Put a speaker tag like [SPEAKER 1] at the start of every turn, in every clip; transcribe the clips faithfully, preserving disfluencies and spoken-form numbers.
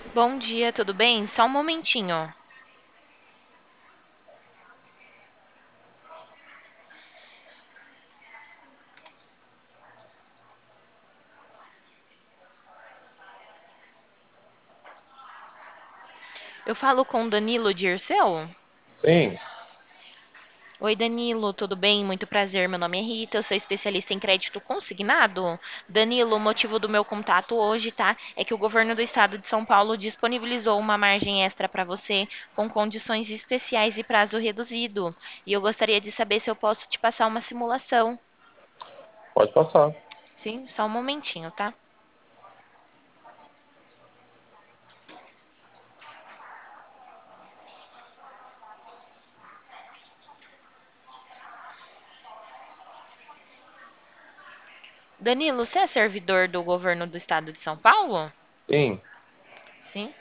[SPEAKER 1] Bom dia, tudo bem? Só um momentinho. Eu falo com o Danilo Dirceu?
[SPEAKER 2] Sim,
[SPEAKER 1] Oi, Danilo, tudo bem? Muito prazer. Meu nome é Rita, eu sou especialista em crédito consignado. Danilo, o motivo do meu contato hoje, tá? É que o governo do estado de São Paulo disponibilizou uma margem extra para você com condições especiais e prazo reduzido. E eu gostaria de saber se eu posso te passar uma simulação.
[SPEAKER 2] pode passar.
[SPEAKER 1] Sim, só um momentinho, tá? Danilo, você é servidor do governo do estado de São Paulo?
[SPEAKER 2] Sim,
[SPEAKER 1] Sim.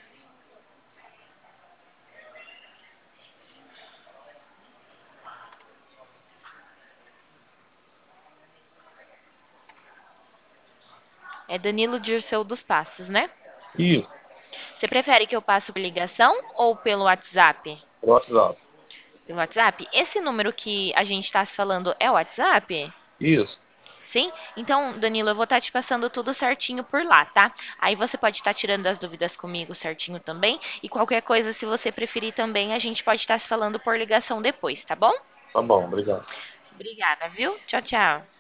[SPEAKER 1] É Danilo Dirceu dos Passos, né?
[SPEAKER 2] isso,
[SPEAKER 1] Você prefere que eu passe por ligação ou pelo WhatsApp?
[SPEAKER 2] no WhatsApp.
[SPEAKER 1] Pelo WhatsApp? Esse número que a gente está se falando é o WhatsApp?
[SPEAKER 2] Isso,
[SPEAKER 1] Sim? Então, Danilo, eu vou estar te passando tudo certinho por lá, tá? Aí você pode estar tirando as dúvidas comigo certinho também. E qualquer coisa, se você preferir também, a gente pode estar se falando por ligação depois, tá bom?
[SPEAKER 2] tá bom, obrigado.
[SPEAKER 1] Obrigada, viu? Tchau, tchau.